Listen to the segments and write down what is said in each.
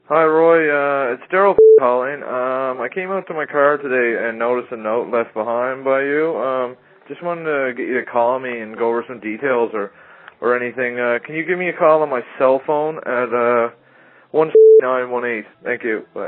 Hi, Roy. It's Daryl calling. I came out to my car today and noticed a note left behind by you. Just wanted to get you to call me and go over some details or anything. Can you give me a call on my cell phone at 16918? Thank you. Bye.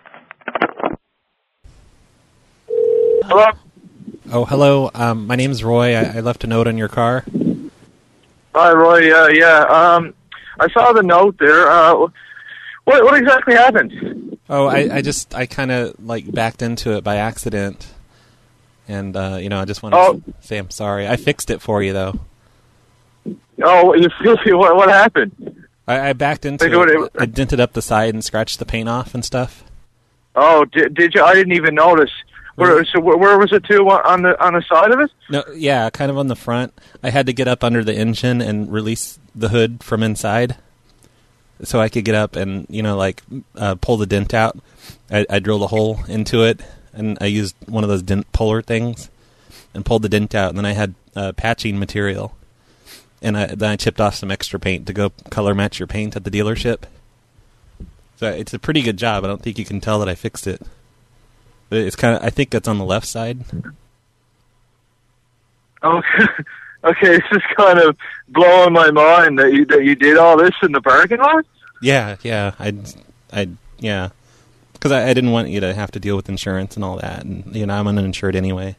Hello? Oh, hello. My name's Roy. I left a note on your car. Hi, Roy. I saw the note there. What exactly happened? Oh, I kind of backed into it by accident, and I just wanted to say I'm sorry. I fixed it for you though. Oh, what happened? I backed into it. I dented up the side and scratched the paint off and stuff. Oh, did you? I didn't even notice. Where was it to on the side of it? No, yeah, kind of on the front. I had to get up under the engine and release the hood from inside, so I could get up and pull the dent out. I drilled a hole into it, and I used one of those dent puller things and pulled the dent out. And then I had patching material, and then I chipped off some extra paint to go color match your paint at the dealership. So it's a pretty good job. I don't think you can tell that I fixed it. But it's I think it's on the left side. Okay, it's just kind of blowing my mind that you did all this in the parking lot. Yeah, because I didn't want you to have to deal with insurance and all that, and I'm uninsured anyway.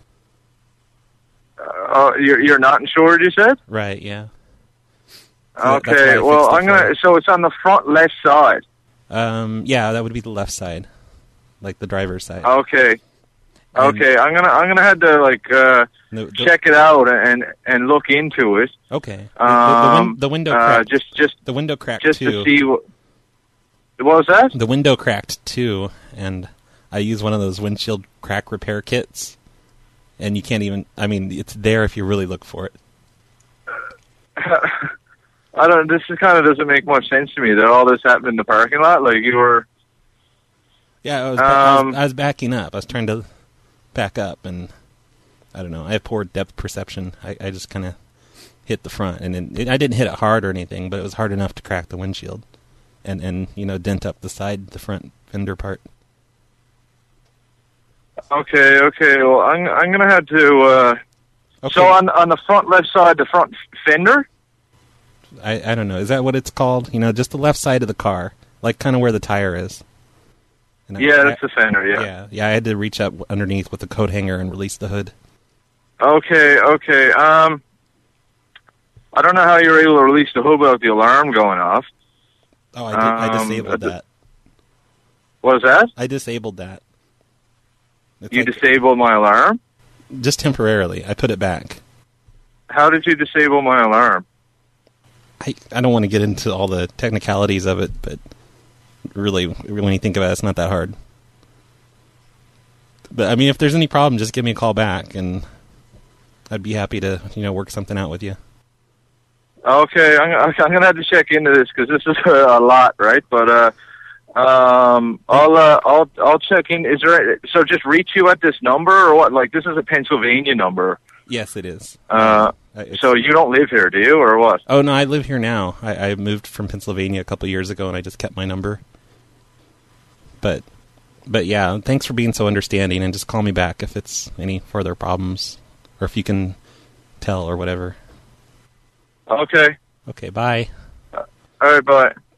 You're not insured, you said? Right. Yeah. So okay. Well, So it's on the front left side. Yeah, that would be the left side, like the driver's side. Okay. Okay, I'm gonna have to check it out and look into it. Okay. The window cracked. The window cracked just too. To see what was that? The window cracked too, and I use one of those windshield crack repair kits, and you can't even. I mean, it's there if you really look for it. This kind of doesn't make much sense to me that all this happened in the parking lot. Like you were. Yeah, I was backing up. I was trying to back up, and I don't know. I have poor depth perception. I just kind of hit the front, and I didn't hit it hard or anything, but it was hard enough to crack the windshield, and dent up the front fender part. Okay. Well, I'm gonna have to. Okay. So on the front left side, the front fender. I don't know. Is that what it's called? Just the left side of the car, like kind of where the tire is. That's the fender, yeah. Yeah, I had to reach up underneath with the coat hanger and release the hood. Okay. I don't know how you were able to release the hood without the alarm going off. Oh, I disabled that. What was that? I disabled that. You disabled my alarm? Just temporarily. I put it back. How did you disable my alarm? I don't want to get into all the technicalities of it, but really, when you think about it, it's not that hard. But, I mean, if there's any problem, just give me a call back, and I'd be happy to, work something out with you. Okay, I'm going to have to check into this, because this is a lot, right? But, I'll check in. So just reach you at this number, or what? Like, this is a Pennsylvania number. Yes, it is. So you don't live here, do you, or what? Oh, no, I live here now. I moved from Pennsylvania a couple years ago, and I just kept my number. But yeah, thanks for being so understanding, and just call me back if it's any further problems, or if you can tell or whatever. Okay. Okay, bye. All right, bye.